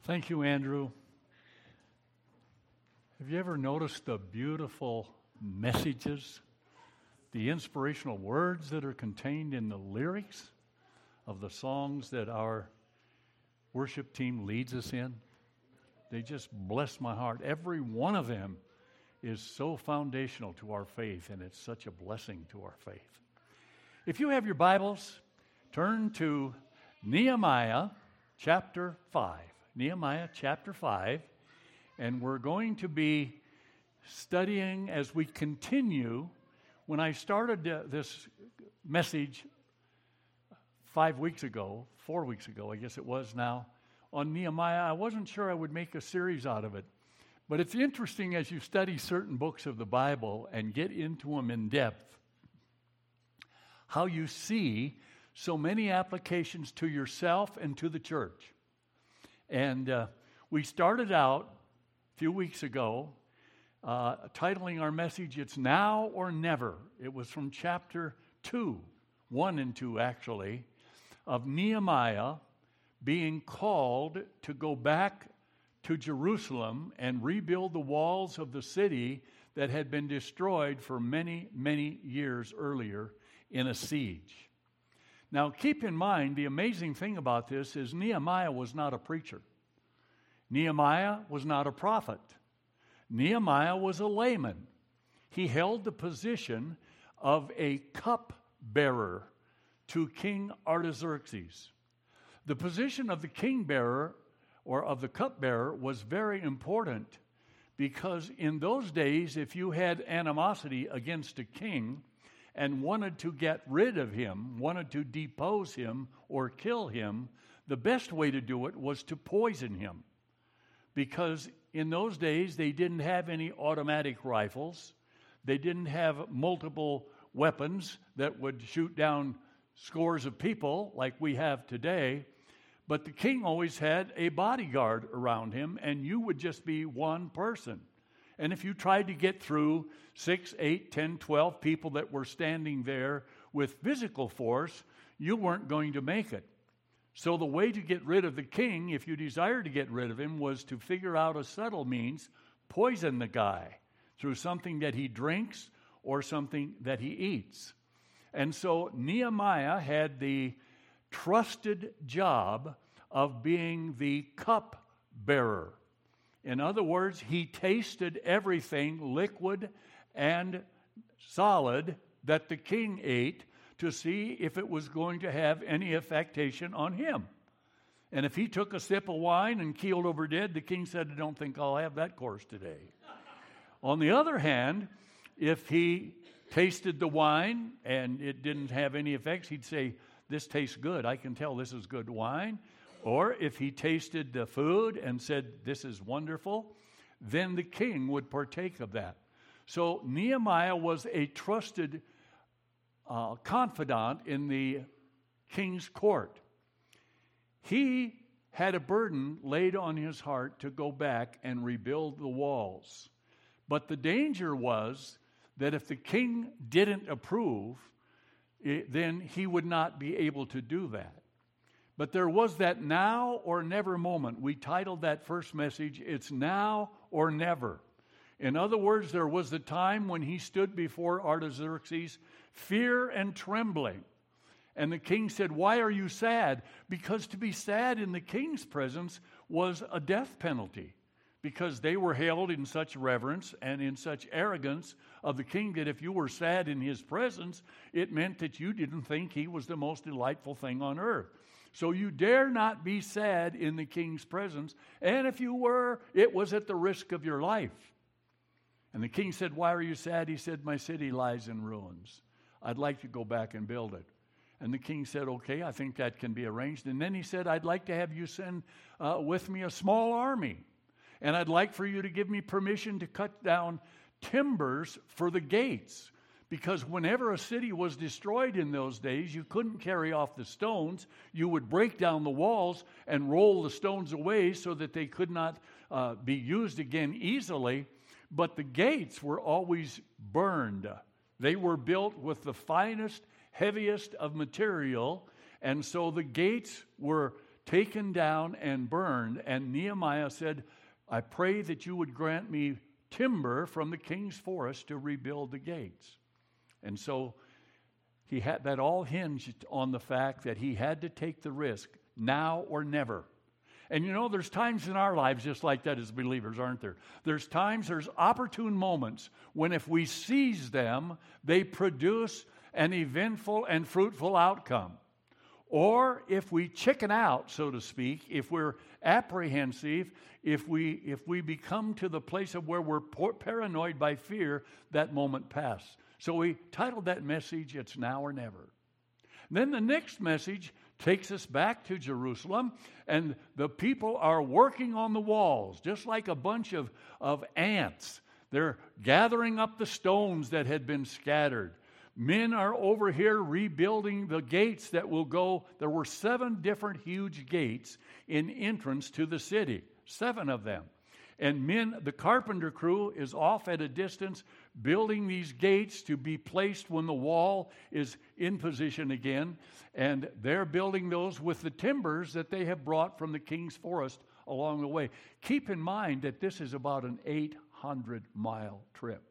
Thank you, Andrew. Have you ever noticed the beautiful messages, the inspirational words that are contained in the lyrics of the songs that our worship team leads us in? They just bless my heart. Every one of them is so foundational to our faith, and it's such a blessing to our faith. If you have your Bibles, turn to Nehemiah chapter 5. Nehemiah chapter 5, and we're going to be studying as we continue. When I started this message 4 weeks ago, I guess it was now, on Nehemiah, I wasn't sure I would make a series out of it. But it's interesting as you study certain books of the Bible and get into them in depth, how you see so many applications to yourself and to the church. And we started out a few weeks ago titling our message, It's Now or Never. It was from chapter 2, 1 and 2 actually, of Nehemiah being called to go back to Jerusalem and rebuild the walls of the city that had been destroyed for many, many years earlier in a siege. Now, keep in mind, the amazing thing about this is Nehemiah was not a preacher. Nehemiah was not a prophet. Nehemiah was a layman. He held the position of a cupbearer to King Artaxerxes. The position of the king bearer or of the cupbearer was very important because in those days, if you had animosity against a king and wanted to get rid of him, wanted to depose him or kill him, the best way to do it was to poison him. Because in those days, they didn't have any automatic rifles. They didn't have multiple weapons that would shoot down scores of people like we have today. But the king always had a bodyguard around him, and you would just be one person. And if you tried to get through 6, 8, 10, 12 people that were standing there with physical force, you weren't going to make it. So the way to get rid of the king, if you desired to get rid of him, was to figure out a subtle means, poison the guy through something that he drinks or something that he eats. And so Nehemiah had the trusted job of being the cup-bearer. In other words, he tasted everything liquid and solid that the king ate to see if it was going to have any affectation on him. And if he took a sip of wine and keeled over dead, the king said, I don't think I'll have that course today. On the other hand, if he tasted the wine and it didn't have any effects, he'd say, this tastes good. I can tell this is good wine. Or if he tasted the food and said, this is wonderful, then the king would partake of that. So Nehemiah was a trusted confidant in the king's court. He had a burden laid on his heart to go back and rebuild the walls. But the danger was that if the king didn't approve, then he would not be able to do that. But there was that now or never moment. We titled that first message, It's Now or Never. In other words, there was the time when he stood before Artaxerxes, fear and trembling. And the king said, why are you sad? Because to be sad in the king's presence was a death penalty. Because they were held in such reverence and in such arrogance of the king that if you were sad in his presence, it meant that you didn't think he was the most delightful thing on earth. So you dare not be sad in the king's presence. And if you were, it was at the risk of your life. And the king said, why are you sad? He said, my city lies in ruins. I'd like to go back and build it. And the king said, okay, I think that can be arranged. And then he said, I'd like to have you send with me a small army. And I'd like for you to give me permission to cut down timbers for the gates. Because whenever a city was destroyed in those days, you couldn't carry off the stones. You would break down the walls and roll the stones away so that they could not be used again easily. But the gates were always burned. They were built with the finest, heaviest of material, and so the gates were taken down and burned. And Nehemiah said, I pray that you would grant me timber from the king's forest to rebuild the gates. And so he had that all hinged on the fact that he had to take the risk, now or never. And you know, there's times in our lives just like that as believers, aren't there? There's opportune moments when if we seize them, they produce an eventful and fruitful outcome. Or if we chicken out, so to speak, if we're apprehensive, if we become to the place of where we're paranoid by fear, that moment passes. So we titled that message, It's Now or Never. Then the next message takes us back to Jerusalem, and the people are working on the walls, just like a bunch of ants. They're gathering up the stones that had been scattered. Men are over here rebuilding the gates that will go. There were 7 different huge gates in entrance to the city, 7 of them. And the carpenter crew is off at a distance building these gates to be placed when the wall is in position again. And they're building those with the timbers that they have brought from the king's forest along the way. Keep in mind that this is about an 800-mile trip.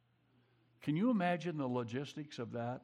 Can you imagine the logistics of that?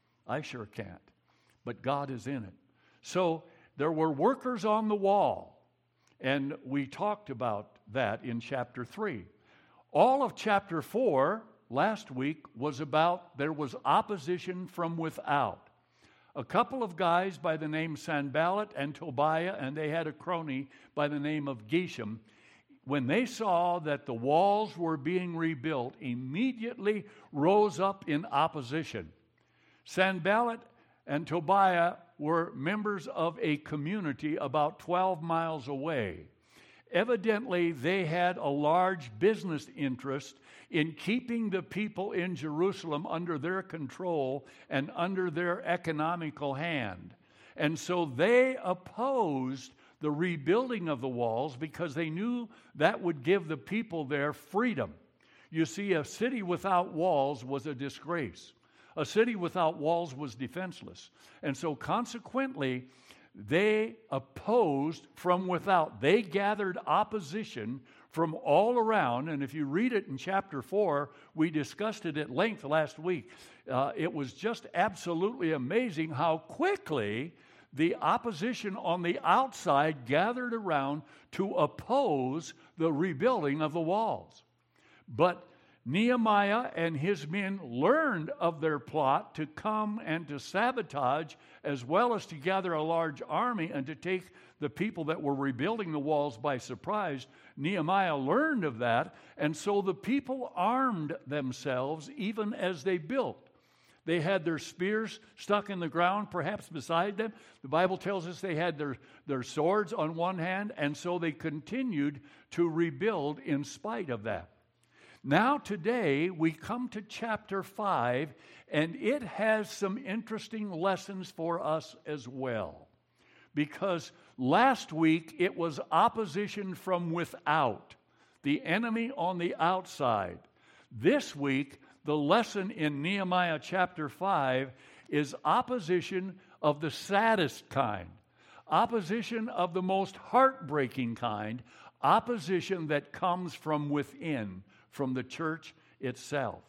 I sure can't. But God is in it. So there were workers on the wall. And we talked about that in chapter 3. All of chapter 4 last week was about there was opposition from without. A couple of guys by the name Sanballat and Tobiah, and they had a crony by the name of Geshem, when they saw that the walls were being rebuilt, immediately rose up in opposition. Sanballat and Tobiah were members of a community about 12 miles away. Evidently, they had a large business interest in keeping the people in Jerusalem under their control and under their economical hand. And so they opposed the rebuilding of the walls because they knew that would give the people there freedom. You see, a city without walls was a disgrace. A city without walls was defenseless. And so consequently, they opposed from without. They gathered opposition from all around. And if you read it in chapter 4, we discussed it at length last week. It was just absolutely amazing how quickly the opposition on the outside gathered around to oppose the rebuilding of the walls. But Nehemiah and his men learned of their plot to come and to sabotage, as well as to gather a large army and to take the people that were rebuilding the walls by surprise. Nehemiah learned of that, and so the people armed themselves even as they built. They had their spears stuck in the ground, perhaps beside them. The Bible tells us they had their swords on one hand, and so they continued to rebuild in spite of that. Now today we come to chapter 5, and it has some interesting lessons for us as well. Because last week it was opposition from without, the enemy on the outside. This week, the lesson in Nehemiah chapter 5 is opposition of the saddest kind, opposition of the most heartbreaking kind, opposition that comes from within, from the church itself.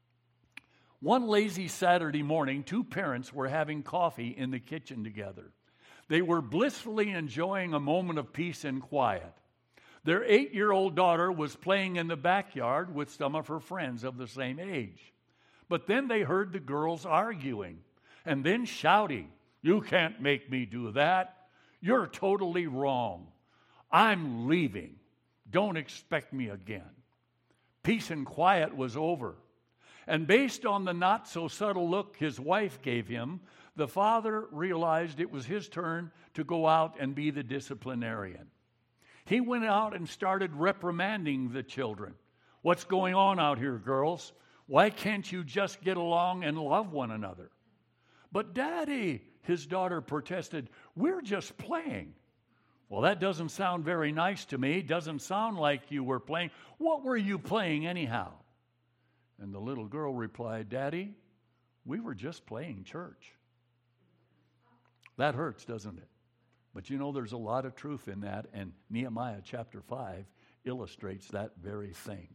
One lazy Saturday morning, 2 parents were having coffee in the kitchen together. They were blissfully enjoying a moment of peace and quiet. Their 8-year-old daughter was playing in the backyard with some of her friends of the same age. But then they heard the girls arguing and then shouting, "You can't make me do that. You're totally wrong. I'm leaving. Don't expect me again." Peace and quiet was over. And based on the not-so-subtle look his wife gave him, the father realized it was his turn to go out and be the disciplinarian. He went out and started reprimanding the children. "What's going on out here, girls? Why can't you just get along and love one another?" "But Daddy," his daughter protested, "we're just playing." "Well, that doesn't sound very nice to me. Doesn't sound like you were playing. What were you playing anyhow?" And the little girl replied, "Daddy, we were just playing church." That hurts, doesn't it? But you know, there's a lot of truth in that, and Nehemiah chapter 5 illustrates that very thing.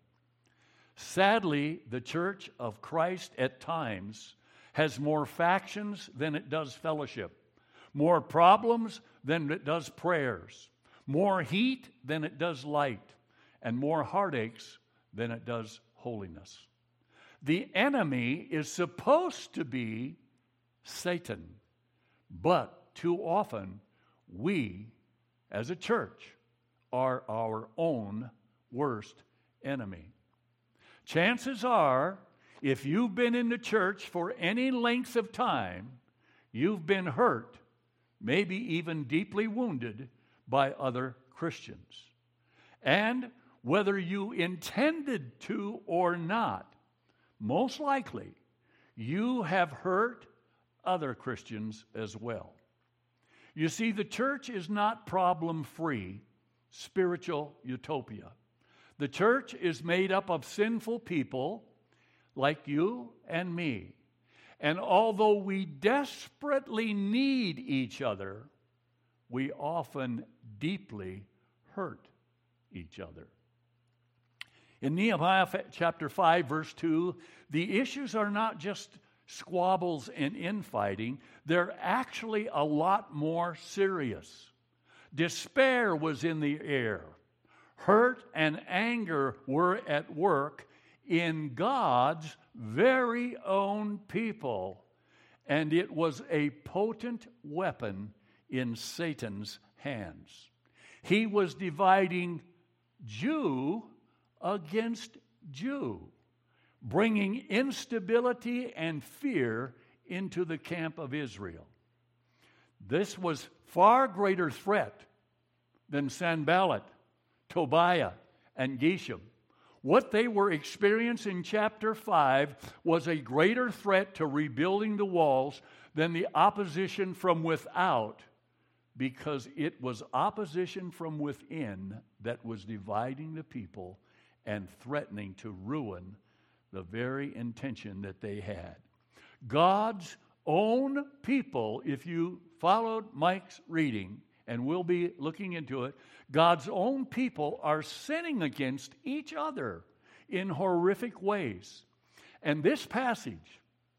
Sadly, the church of Christ at times has more factions than it does fellowship, more problems than it does prayers, more heat than it does light, and more heartaches than it does holiness. The enemy is supposed to be Satan, but too often we, as a church, are our own worst enemy. Chances are, if you've been in the church for any length of time, you've been hurt, maybe even deeply wounded by other Christians. And whether you intended to or not, most likely you have hurt other Christians as well. You see, the church is not problem-free, spiritual utopia. The church is made up of sinful people like you and me. And although we desperately need each other, we often deeply hurt each other. In Nehemiah chapter 5, verse 2, the issues are not just squabbles and infighting. They're actually a lot more serious. Despair was in the air. Hurt and anger were at work in God's very own people, and it was a potent weapon in Satan's hands. He was dividing Jew against Jew, bringing instability and fear into the camp of Israel. This was far greater threat than Sanballat, Tobiah, and Geshem. What they were experiencing in chapter 5 was a greater threat to rebuilding the walls than the opposition from without, because it was opposition from within that was dividing the people and threatening to ruin the very intention that they had. God's own people, if you followed Mike's reading, and we'll be looking into it, God's own people are sinning against each other in horrific ways. And this passage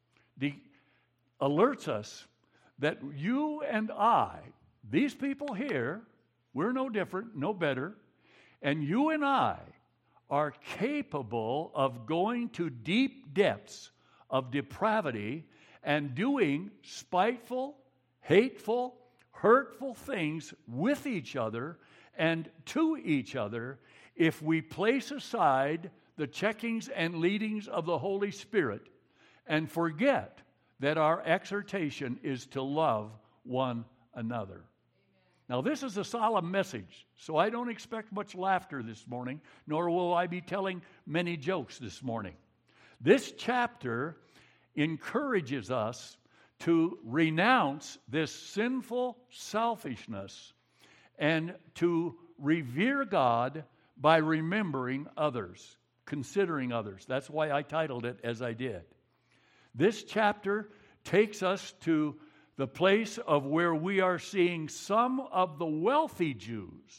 alerts us that you and I, these people here, we're no different, no better, and you and I are capable of going to deep depths of depravity and doing spiteful, hateful, hurtful things with each other and to each other if we place aside the checkings and leadings of the Holy Spirit and forget that our exhortation is to love one another. Now, this is a solemn message, so I don't expect much laughter this morning, nor will I be telling many jokes this morning. This chapter encourages us to renounce this sinful selfishness and to revere God by remembering others, considering others. That's why I titled it as I did. This chapter takes us to the place of where we are seeing some of the wealthy Jews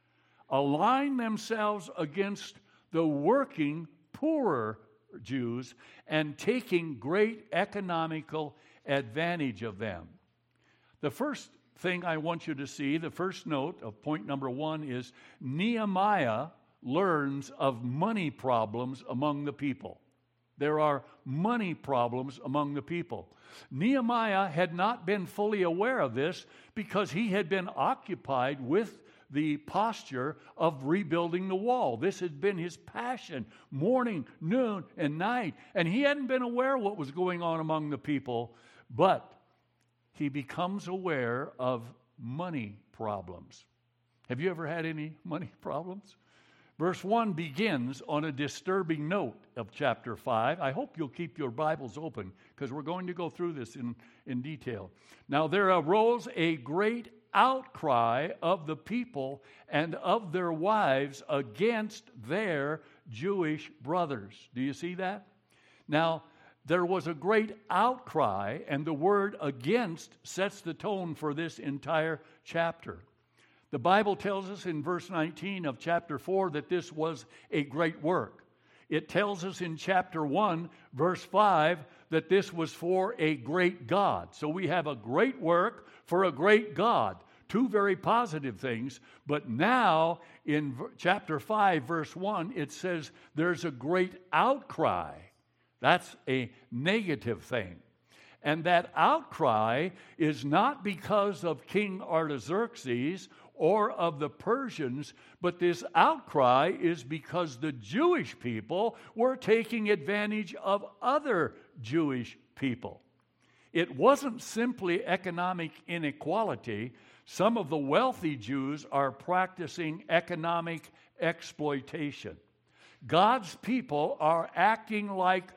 align themselves against the working, poorer Jews and taking great economical advantage of them. The first thing I want you to see, the first note of point number 1 is Nehemiah learns of money problems among the people. There are money problems among the people. Nehemiah had not been fully aware of this because he had been occupied with the posture of rebuilding the wall. This had been his passion, morning, noon, and night. And he hadn't been aware of what was going on among the people, but he becomes aware of money problems. Have you ever had any money problems? Verse 1 begins on a disturbing note of chapter 5. I hope you'll keep your Bibles open because we're going to go through this in detail. Now there arose a great outcry of the people and of their wives against their Jewish brothers. Do you see that? Now, there was a great outcry, and the word against sets the tone for this entire chapter. The Bible tells us in verse 19 of chapter 4 that this was a great work. It tells us in chapter 1, verse 5, that this was for a great God. So we have a great work for a great God. Two very positive things. But now in chapter 5, verse 1, it says there's a great outcry. That's a negative thing. And that outcry is not because of King Artaxerxes or of the Persians, but this outcry is because the Jewish people were taking advantage of other Jewish people. It wasn't simply economic inequality. Some of the wealthy Jews are practicing economic exploitation. God's people are acting like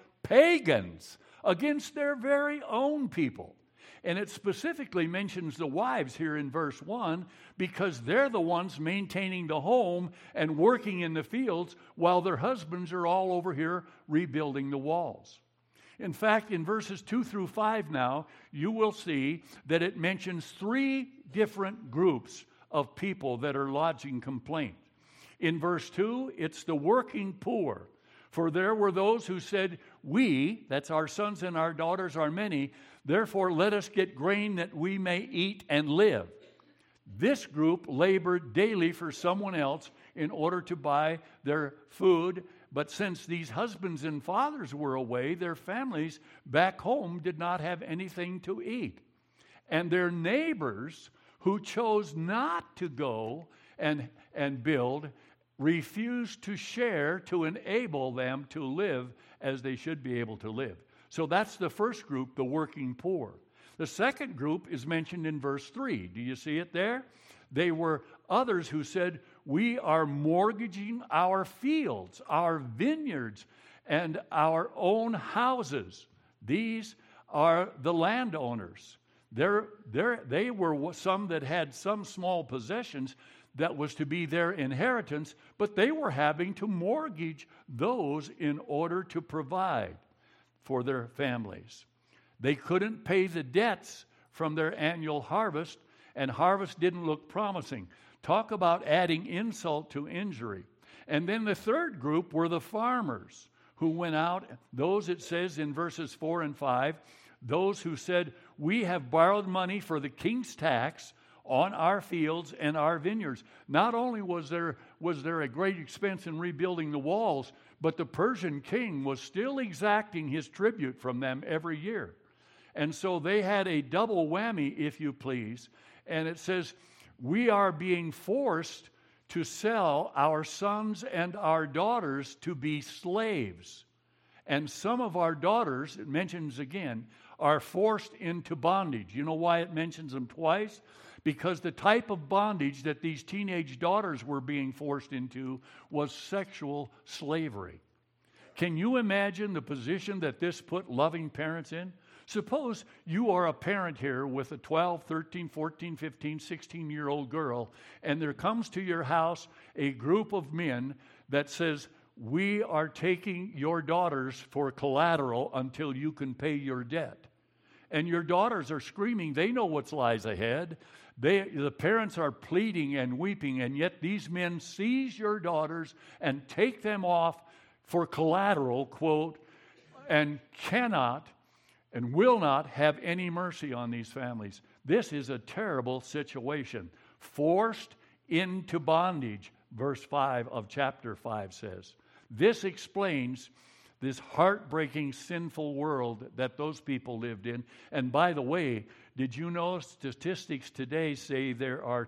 pagans against their very own people. And it specifically mentions the wives here in verse 1 because they're the ones maintaining the home and working in the fields while their husbands are all over here rebuilding the walls. In fact, in verses 2 through 5 now, you will see that it mentions 3 different groups of people that are lodging complaint. In verse 2, it's the working poor. For there were those who said, we, that's our sons and our daughters are many, therefore let us get grain that we may eat and live. This group labored daily for someone else in order to buy their food, but since these husbands and fathers were away, their families back home did not have anything to eat. And their neighbors who chose not to go and build refused to share to enable them to live as they should be able to live. So that's the first group, the working poor. The second group is mentioned in verse 3. Do you see it there? They were others who said, we are mortgaging our fields, our vineyards, and our own houses. These are the landowners. They were some that had some small possessions that was to be their inheritance, but they were having to mortgage those in order to provide for their families. They couldn't pay the debts from their annual harvest, and harvest didn't look promising. Talk about adding insult to injury. And then the third group were the farmers who went out, those it says in verses 4 and 5, those who said, we have borrowed money for the king's tax on our fields and our vineyards. Not only was there a great expense in rebuilding the walls, but the Persian king was still exacting his tribute from them every year. And so they had a double whammy, if you please. And it says, we are being forced to sell our sons and our daughters to be slaves. And some of our daughters, it mentions again, are forced into bondage. You know why it mentions them twice? Because the type of bondage that these teenage daughters were being forced into was sexual slavery. Can you imagine the position that this put loving parents in? Suppose you are a parent here with a 12, 13, 14, 15, 16-year-old girl, and there comes to your house a group of men that says, we are taking your daughters for collateral until you can pay your debt. And your daughters are screaming. They know what lies ahead. The parents are pleading and weeping, and yet these men seize your daughters and take them off for collateral, quote, and cannot and will not have any mercy on these families. This is a terrible situation. Forced into bondage, verse 5 of chapter 5 says. This explains this heartbreaking, sinful world that those people lived in. And by the way, did you know statistics today say there are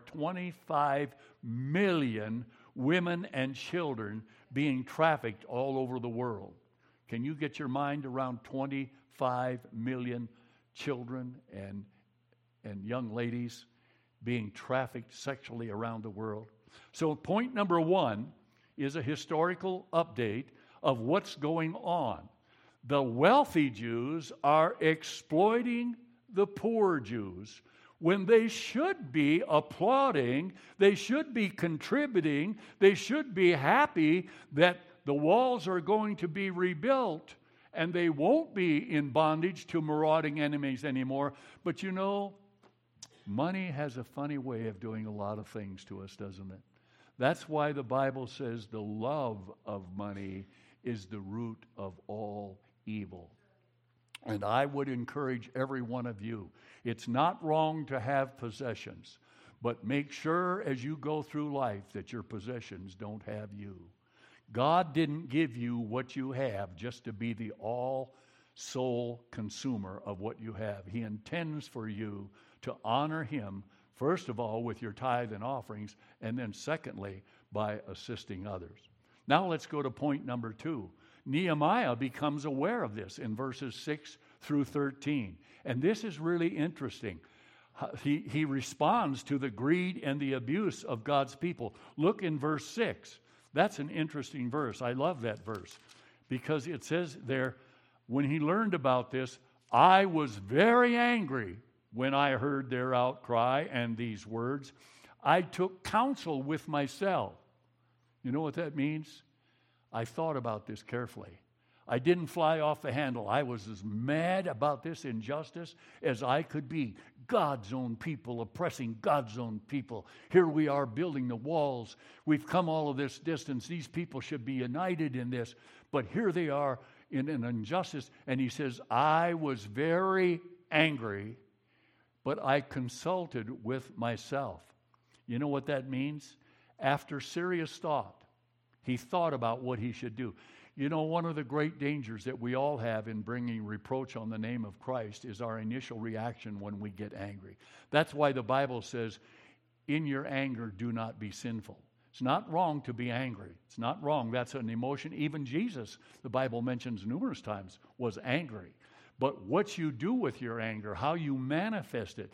25 million women and children being trafficked all over the world? Can you get your mind around 25 million children and young ladies being trafficked sexually around the world? So point number 1 is a historical update of what's going on. The wealthy Jews are exploiting the poor Jews when they should be applauding, they should be contributing, they should be happy that the walls are going to be rebuilt and they won't be in bondage to marauding enemies anymore. But money has a funny way of doing a lot of things to us, doesn't it? That's why the Bible says the love of money is the root of all evil. And I would encourage every one of you, it's not wrong to have possessions, but make sure as you go through life that your possessions don't have you. God didn't give you what you have just to be the all-soul consumer of what you have. He intends for you to honor Him, first of all, with your tithe and offerings, and then secondly, by assisting others. Now let's go to point number 2. Nehemiah becomes aware of this in verses 6 through 13. And this is really interesting. He responds to the greed and the abuse of God's people. Look in verse 6. That's an interesting verse. I love that verse because it says there, when he learned about this, I was very angry when I heard their outcry and these words. I took counsel with myself. You know what that means? I thought about this carefully. I didn't fly off the handle. I was as mad about this injustice as I could be. God's own people oppressing God's own people. Here we are building the walls. We've come all of this distance. These people should be united in this. But here they are in an injustice. And he says, I was very angry, but I consulted with myself. You know what that means? After serious thought, he thought about what he should do. You know, one of the great dangers that we all have in bringing reproach on the name of Christ is our initial reaction when we get angry. That's why the Bible says, in your anger, do not be sinful. It's not wrong to be angry. It's not wrong. That's an emotion. Even Jesus, the Bible mentions numerous times, was angry. But what you do with your anger, how you manifest it,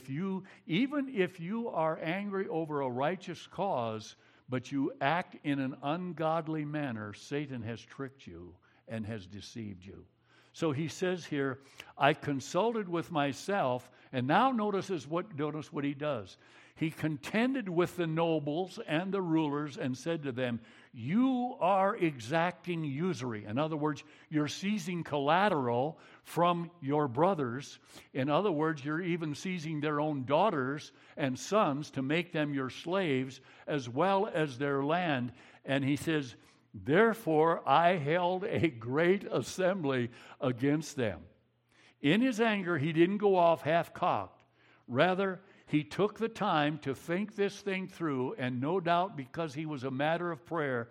even if you are angry over a righteous cause, but you act in an ungodly manner, Satan has tricked you and has deceived you. So he says here, I consulted with myself, and now notice what he does. He contended with the nobles and the rulers and said to them, you are exacting usury. In other words, you're seizing collateral from your brothers. In other words, you're even seizing their own daughters and sons to make them your slaves as well as their land. And he says, therefore I held a great assembly against them. In his anger, he didn't go off half-cocked. Rather, he took the time to think this thing through, and no doubt because he was a man of prayer,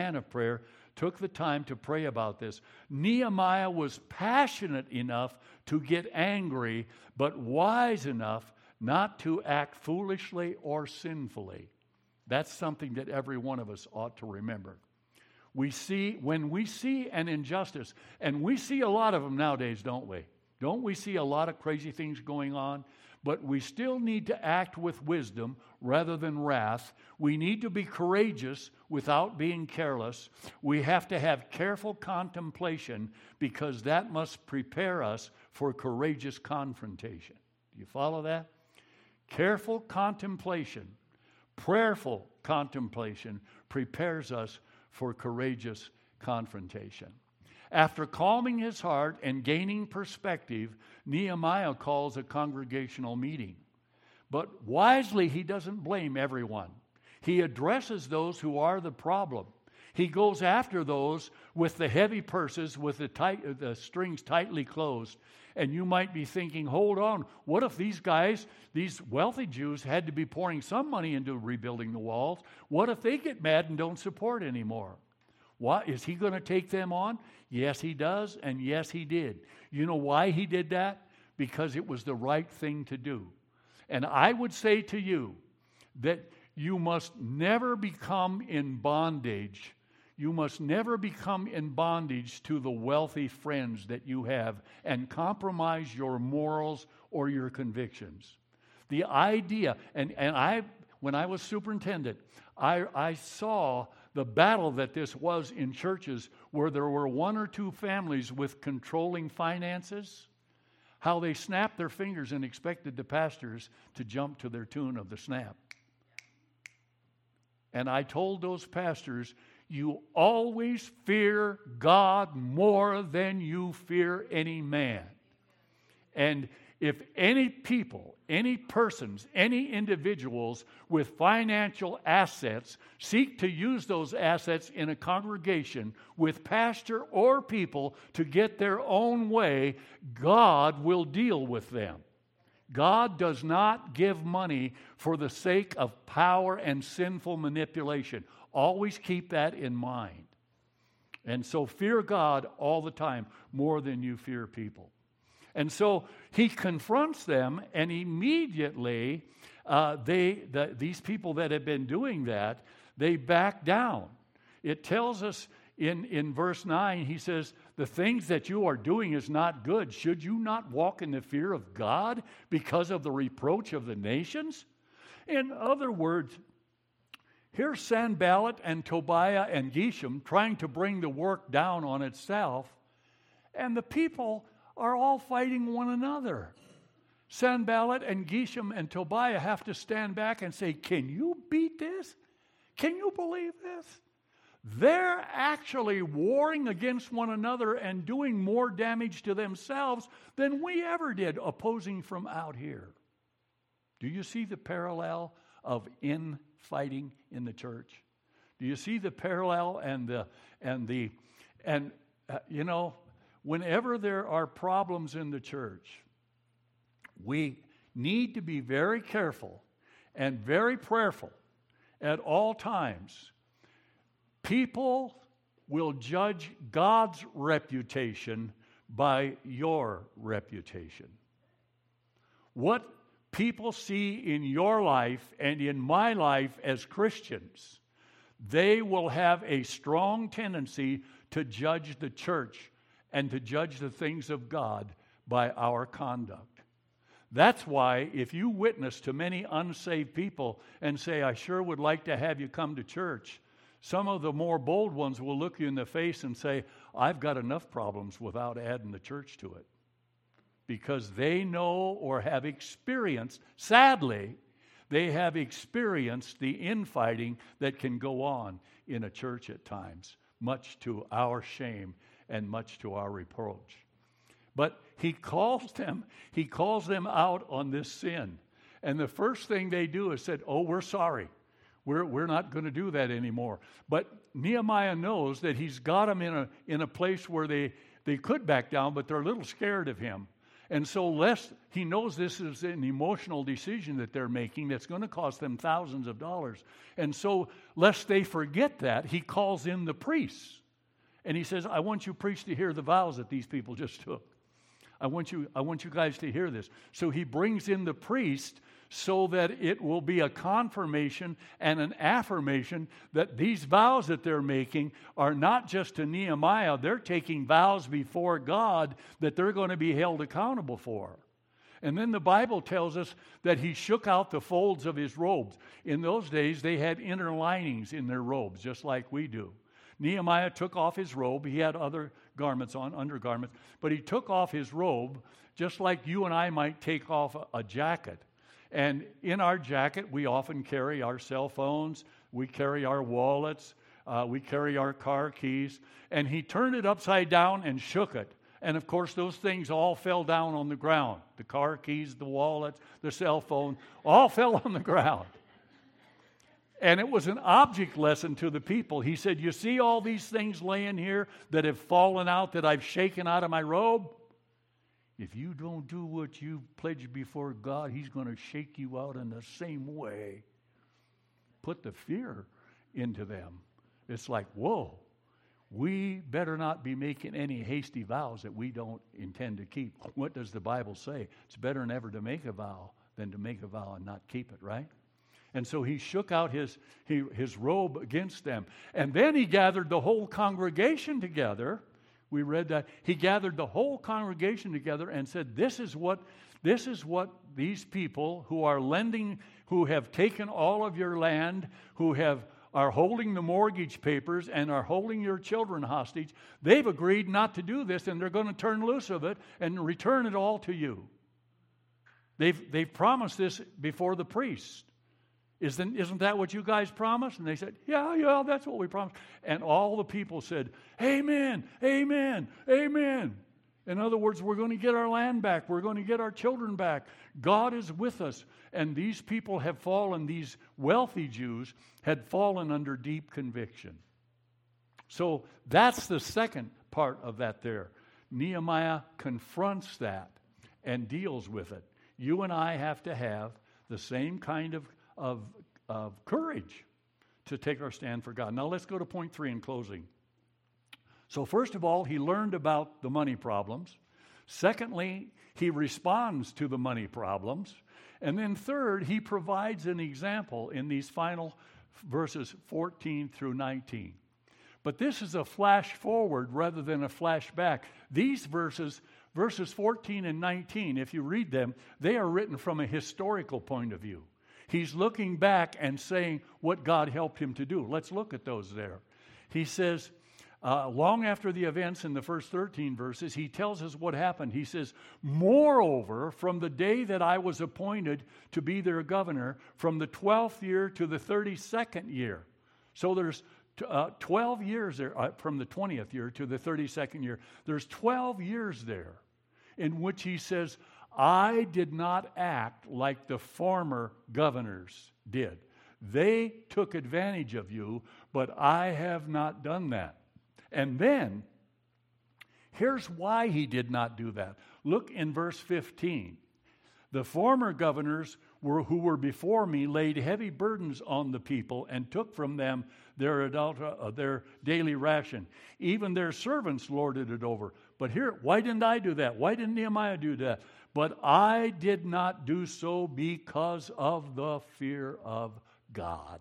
took the time to pray about this. Nehemiah was passionate enough to get angry, but wise enough not to act foolishly or sinfully. That's something that every one of us ought to remember. When we see an injustice, and we see a lot of them nowadays, don't we? Don't we see a lot of crazy things going on? But we still need to act with wisdom rather than wrath. We need to be courageous without being careless. We have to have careful contemplation because that must prepare us for courageous confrontation. Do you follow that? Careful contemplation, prayerful contemplation prepares us for courageous confrontation. After calming his heart and gaining perspective, Nehemiah calls a congregational meeting. But wisely, he doesn't blame everyone. He addresses those who are the problem. He goes after those with the heavy purses, with the strings tightly closed. And you might be thinking, hold on, what if these guys, these wealthy Jews, had to be pouring some money into rebuilding the walls? What if they get mad and don't support anymore? What, is he going to take them on? Yes, he does, and yes, he did. You know why he did that? Because it was the right thing to do. And I would say to you that you must never become in bondage. You must never become in bondage to the wealthy friends that you have and compromise your morals or your convictions. The idea, when I was superintendent, I saw the battle that this was in churches where there were one or two families with controlling finances, how they snapped their fingers and expected the pastors to jump to their tune of the snap. And I told those pastors, you always fear God more than you fear any man. And if any people, any persons, any individuals with financial assets seek to use those assets in a congregation with pastor or people to get their own way, God will deal with them. God does not give money for the sake of power and sinful manipulation. Always keep that in mind. And so fear God all the time more than you fear people. And so he confronts them, and immediately these people that have been doing that, they back down. It tells us in verse 9, he says, the things that you are doing is not good. Should you not walk in the fear of God because of the reproach of the nations? In other words, here's Sanballat and Tobiah and Geshem trying to bring the work down on itself, and the people are all fighting one another. Sanballat and Geshem and Tobiah have to stand back and say, can you beat this? Can you believe this? They're actually warring against one another and doing more damage to themselves than we ever did opposing from out here. Do you see the parallel of infighting in the church? Do you see the parallel whenever there are problems in the church, we need to be very careful and very prayerful at all times. People will judge God's reputation by your reputation. What people see in your life and in my life as Christians, they will have a strong tendency to judge the church and to judge the things of God by our conduct. That's why if you witness to many unsaved people and say, I sure would like to have you come to church, some of the more bold ones will look you in the face and say, I've got enough problems without adding the church to it. Because they know or have experienced, sadly, they have experienced the infighting that can go on in a church at times, much to our shame and much to our reproach. But he calls them out on this sin. And the first thing they do is said, oh, we're sorry. We're not going to do that anymore. But Nehemiah knows that he's got them in a place where they could back down, but they're a little scared of him. And so lest he knows this is an emotional decision that they're making that's going to cost them thousands of dollars. And so lest they forget that, he calls in the priests. And he says, I want you priests to hear the vows that these people just took. I want you guys to hear this. So he brings in the priest so that it will be a confirmation and an affirmation that these vows that they're making are not just to Nehemiah. They're taking vows before God that they're going to be held accountable for. And then the Bible tells us that he shook out the folds of his robes. In those days, they had inner linings in their robes, just like we do. Nehemiah took off his robe. He had other garments on, undergarments, but he took off his robe just like you and I might take off a jacket. And in our jacket, we often carry our cell phones, we carry our wallets, we carry our car keys. And he turned it upside down and shook it. And of course, those things all fell down on the ground. The car keys, the wallets, the cell phone, all fell on the ground. And it was an object lesson to the people. He said, you see all these things laying here that have fallen out that I've shaken out of my robe? If you don't do what you pledged before God, he's going to shake you out in the same way. Put the fear into them. It's like, whoa, we better not be making any hasty vows that we don't intend to keep. What does the Bible say? It's better never to make a vow than to make a vow and not keep it, right? And so he shook out his robe against them. And then he gathered the whole congregation together. We read that. He gathered the whole congregation together and said, this is what these people who are lending, who have taken all of your land, who are holding the mortgage papers and are holding your children hostage, they've agreed not to do this, and they're going to turn loose of it and return it all to you. They've promised this before the priest. Isn't that what you guys promised? And they said, yeah, that's what we promised. And all the people said, amen, amen, amen. In other words, we're going to get our land back. We're going to get our children back. God is with us. And these people have fallen, these wealthy Jews had fallen under deep conviction. So that's the second part of that there. Nehemiah confronts that and deals with it. You and I have to have the same kind of courage to take our stand for God. Now let's go to point 3 in closing. So first of all, he learned about the money problems. Secondly, he responds to the money problems. And then third, he provides an example in these final verses 14 through 19. But this is a flash forward rather than a flashback. These verses 14 and 19, if you read them, they are written from a historical point of view. He's looking back and saying what God helped him to do. Let's look at those there. He says, long after the events in the first 13 verses, he tells us what happened. He says, moreover, from the day that I was appointed to be their governor, from the 12th year to the 32nd year. So there's 12 years there, from the 20th year to the 32nd year. There's 12 years there in which he says, I did not act like the former governors did. They took advantage of you, but I have not done that. And then, here's why he did not do that. Look in verse 15. The former governors who were before me laid heavy burdens on the people and took from them their daily ration. Even their servants lorded it over. But here, why didn't I do that? Why didn't Nehemiah do that? But I did not do so because of the fear of God.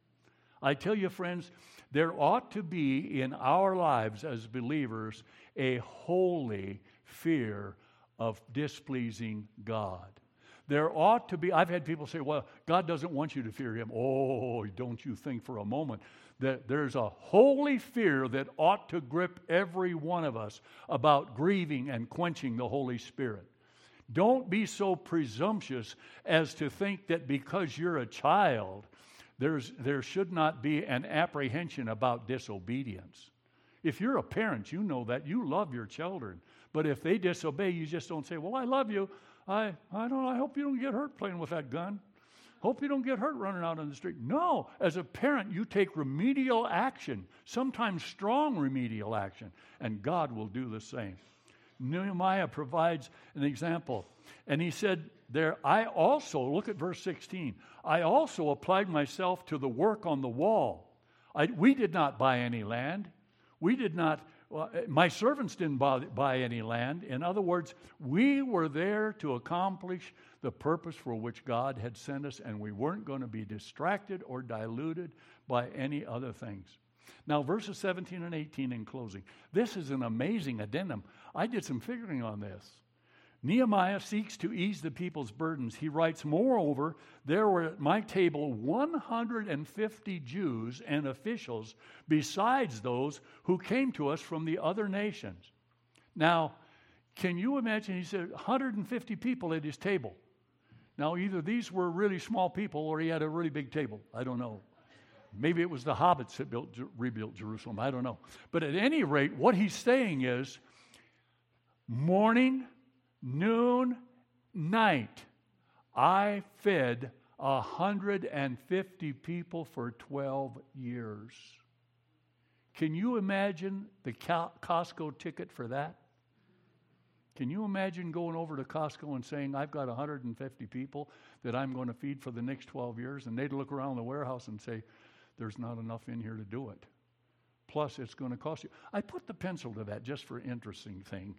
I tell you, friends, there ought to be in our lives as believers a holy fear of displeasing God. There ought to be, I've had people say, well, God doesn't want you to fear him. Oh, don't you think for a moment that there's a holy fear that ought to grip every one of us about grieving and quenching the Holy Spirit. Don't be so presumptuous as to think that because you're a child, there should not be an apprehension about disobedience. If you're a parent, you know that. You love your children. But if they disobey, you just don't say, well, I love you. I don't know. I hope you don't get hurt playing with that gun. Hope you don't get hurt running out on the street. No, as a parent, you take remedial action, sometimes strong remedial action, and God will do the same. Nehemiah provides an example. And he said there, I also, look at verse 16, I also applied myself to the work on the wall. We did not buy any land. We did not, my servants didn't buy any land. In other words, we were there to accomplish the purpose for which God had sent us, and we weren't going to be distracted or diluted by any other things. Now, verses 17 and 18 in closing. This is an amazing addendum. I did some figuring on this. Nehemiah seeks to ease the people's burdens. He writes, moreover, there were at my table 150 Jews and officials besides those who came to us from the other nations. Now, can you imagine, he said 150 people at his table. Now, either these were really small people or he had a really big table. I don't know. Maybe it was the hobbits that rebuilt Jerusalem. I don't know. But at any rate, what he's saying is morning, noon, night, I fed 150 people for 12 years. Can you imagine the Costco ticket for that? Can you imagine going over to Costco and saying, I've got 150 people that I'm going to feed for the next 12 years? And they'd look around the warehouse and say, there's not enough in here to do it. Plus, it's going to cost you. I put the pencil to that just for an interesting thing.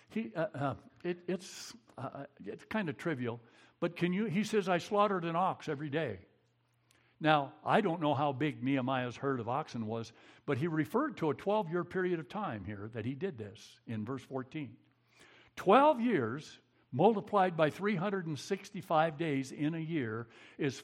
It's kind of trivial, but he says, I slaughtered an ox every day. Now, I don't know how big Nehemiah's herd of oxen was, but he referred to a 12-year period of time here that he did this in verse 14. 12 years multiplied by 365 days in a year is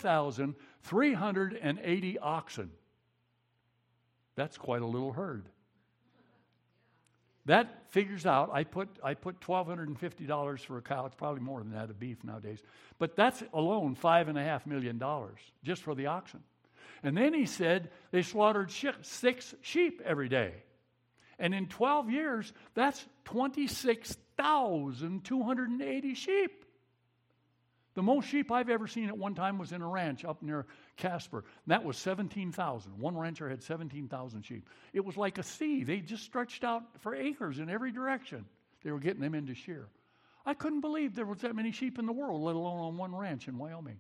4,380 oxen. That's quite a little herd. That figures out, I put $1,250 for a cow. It's probably more than that of beef nowadays. But that's alone $5.5 million just for the oxen. And then he said they slaughtered 6 sheep every day. And in 12 years, that's 26,280 sheep. The most sheep I've ever seen at one time was in a ranch up near Casper. That was 17,000. One rancher had 17,000 sheep. It was like a sea. They just stretched out for acres in every direction. They were getting them into shear. I couldn't believe there was that many sheep in the world, let alone on one ranch in Wyoming.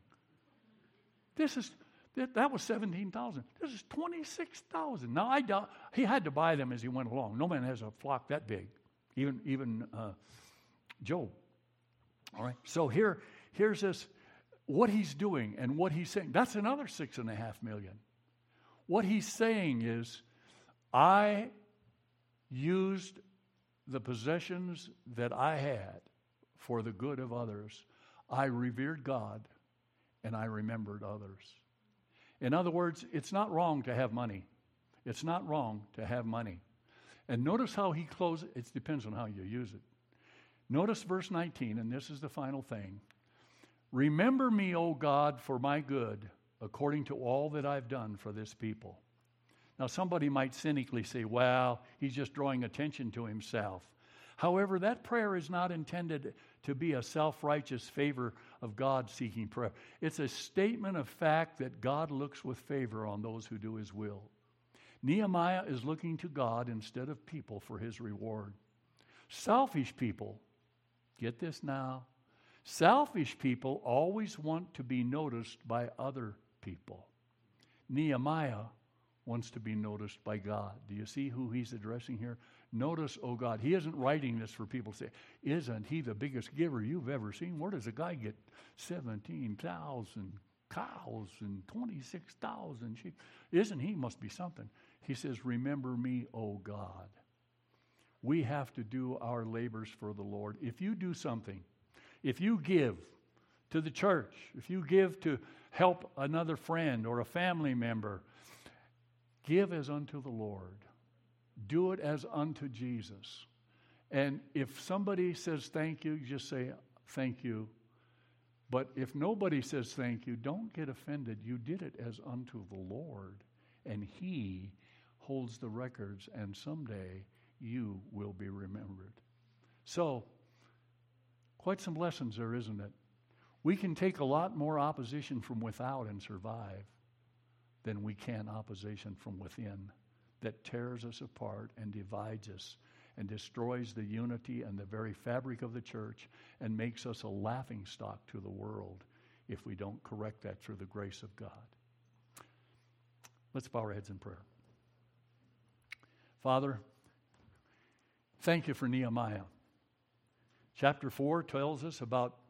That was 17,000. This is 26,000. Now, I doubt he had to buy them as he went along. No man has a flock that big, even Job. All right. So here's this, what he's doing and what he's saying. That's another $6.5 million. What he's saying is, I used the possessions that I had for the good of others. I revered God and I remembered others. In other words, it's not wrong to have money. It's not wrong to have money. And notice how he closes. It depends on how you use it. Notice verse 19, and this is the final thing. Remember me, O God, for my good, according to all that I've done for this people. Now, somebody might cynically say, well, he's just drawing attention to himself. However, that prayer is not intended to be a self-righteous favor of God-seeking prayer. It's a statement of fact that God looks with favor on those who do his will. Nehemiah is looking to God instead of people for his reward. Selfish people, get this now, selfish people always want to be noticed by other people. Nehemiah wants to be noticed by God. Do you see who he's addressing here? Notice, oh God. He isn't writing this for people to say, isn't he the biggest giver you've ever seen? Where does a guy get 17,000 cows and 26,000 sheep? Isn't he? Must be something. He says, remember me, oh God. We have to do our labors for the Lord. If you do something, if you give to the church, if you give to help another friend or a family member, give as unto the Lord. Do it as unto Jesus. And if somebody says thank you, just say thank you. But if nobody says thank you, don't get offended. You did it as unto the Lord, and he holds the records, and someday you will be remembered. So, quite some lessons there, isn't it? We can take a lot more opposition from without and survive than we can opposition from within that tears us apart and divides us and destroys the unity and the very fabric of the church and makes us a laughingstock to the world if we don't correct that through the grace of God. Let's bow our heads in prayer. Father, thank you for Nehemiah. Chapter 4 tells us about